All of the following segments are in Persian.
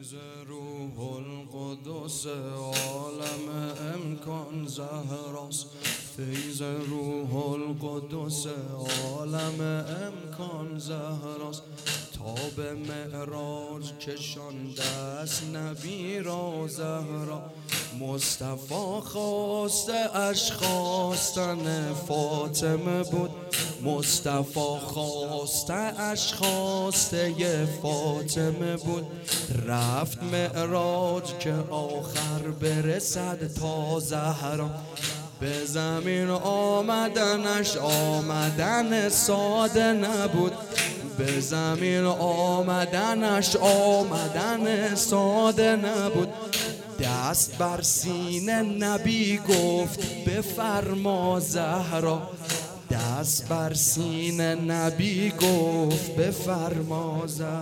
فیض روح القدس عالم امکان زهراست. فیض روح القدس عالم امکان زهراست. تا به معراج کشانده است نبی را زهرا. مصطفی خواسته اش خواستن فاطمه بود. مصطفی خواسته اش خواسته فاطمه بود. رفت معراج که آخر برسد تا زهرا. به زمین آمدنش آمدن ساده نبود. به زمین آمدنش آمدن ساده نبود. دست بر سینه نبی گفت بفرما زهرا. دست بر سینه نبی گفت بفرما زهرا.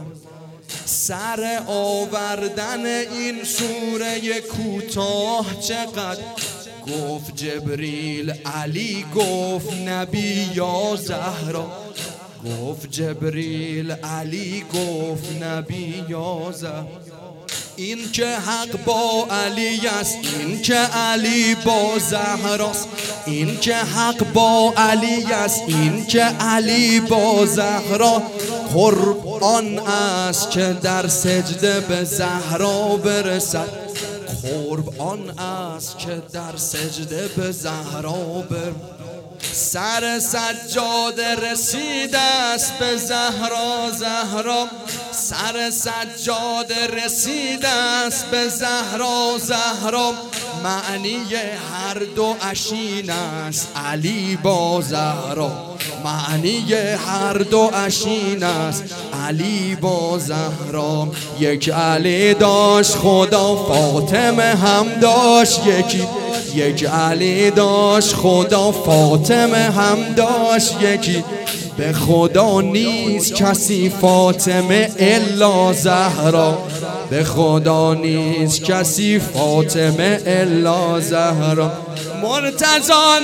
سر آوردن این سوره کوتاه چقدر گفت جبریل علی گفت نبی یا زهرا. گفت جبریل علی گفت نبی یا زهرا. این که حق با علی است، این که علی با زهراست. این که حق با علی است، این که علی با زهرا. قرآن است که در سجده به زهرا برسد. قرآن است که در سجده به زهرا برسد. سر سجاده رسیده است به زهرا زهرا. سر سجاده رسیده است به زهرا زهرا. معنی هر دو اشین است علی با زهرا. معنی هر دو اشین است علی با زهرا. یک علی داشت خدا فاطمه هم داشت یکی. یک علی داشت خدا فاطمه هم داشت یکی. به خدا نیست کسی فاطمه الا زهرا. به خدا نیست کسی فاطمه الا زهرا. مرتضان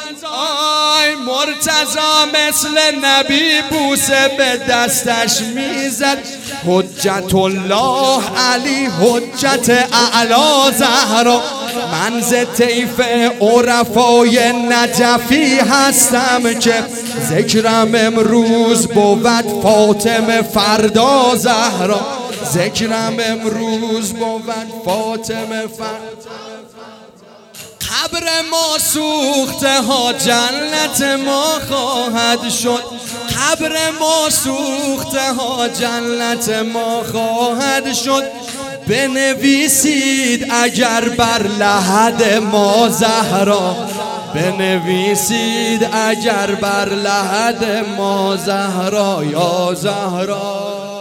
آی مرتضا مثل نبی بوسه به دستش میزد. حجت الله علی حجت اعلی زهرا. من ز طیف عرفای نجفی هستم که ذکرم امروز بود فاطمه فردا زهرا. ذکرم امروز بود فاطمه فردا. قبر ما سوخته ها جنت ما خواهد شد. قبر ما سوخته ها جنت ما خواهد شد. بنویسید اگر بر لحد ما زهرا. بنویسید اگر بر لحد ما زهرا یا زهرا.